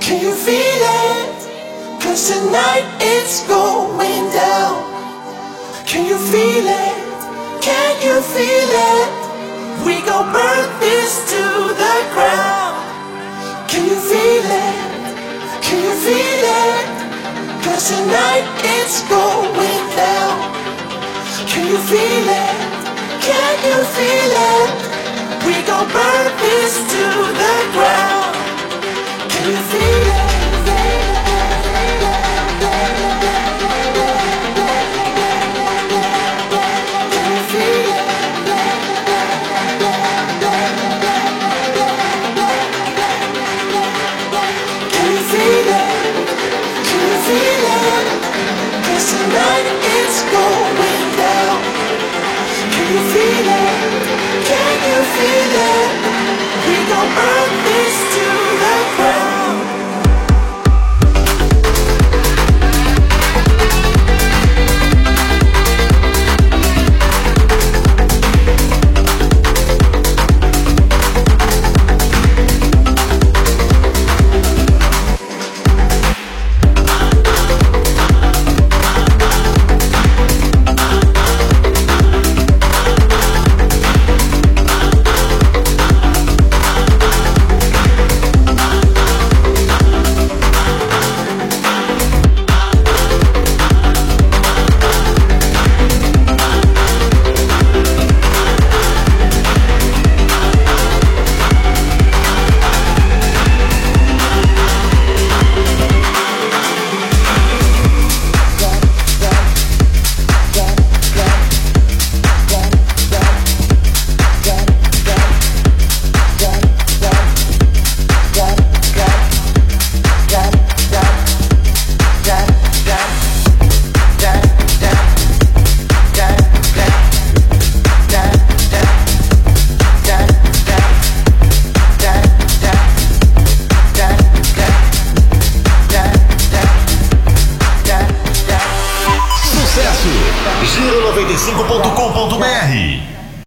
Can you feel it? 'Cause tonight it's going down. Can you feel it? Can you feel it? We gon' burn this to the ground. Can you feel it? Can you feel it? 'Cause tonight it's going down. Can you feel it? Can you feel it? We gon' burn this to the ground. Can you feel it?